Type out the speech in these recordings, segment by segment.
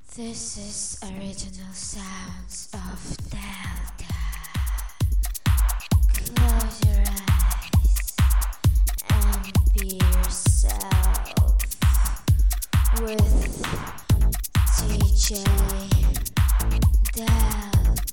This is original sounds of Delta. Close your eyes and be yourself with DJ Delta.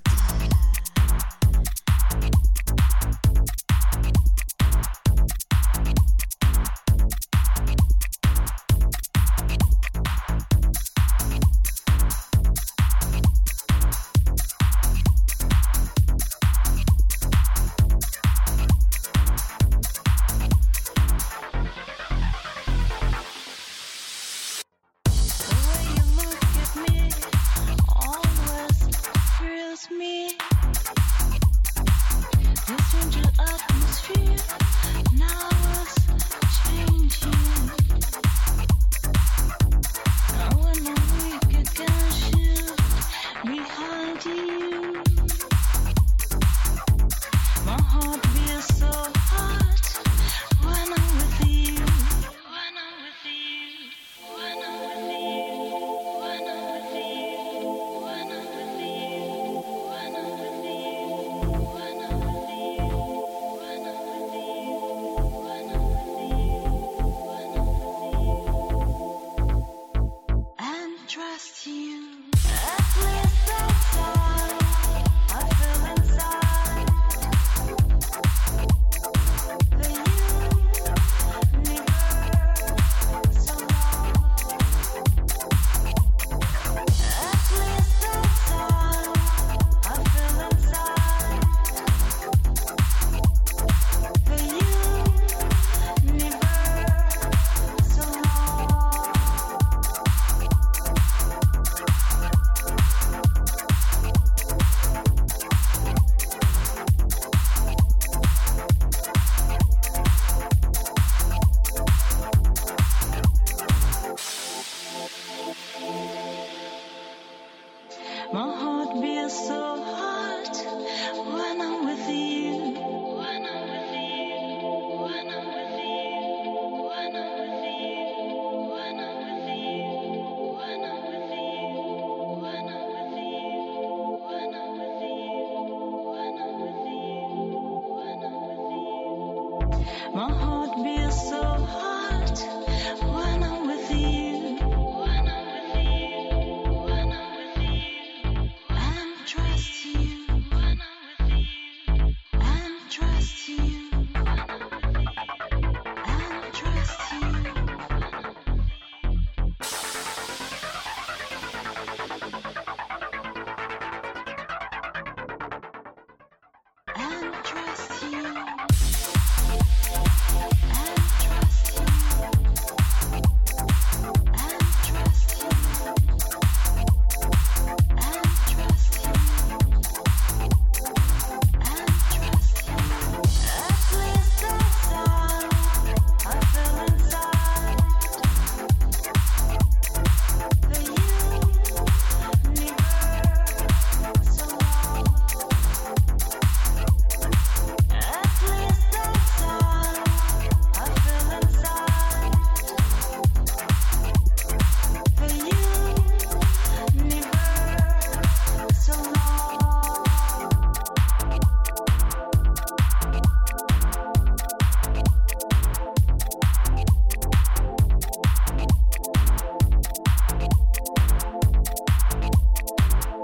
My heart beats so hard when I'm with you. When I'm with you. When I'm with you. And trust you. When I'm with you. And trust you. And trust you. And trust you.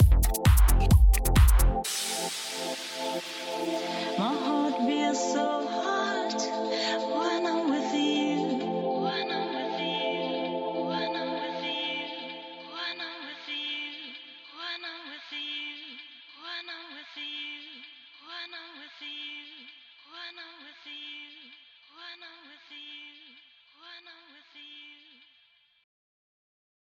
My heart beats so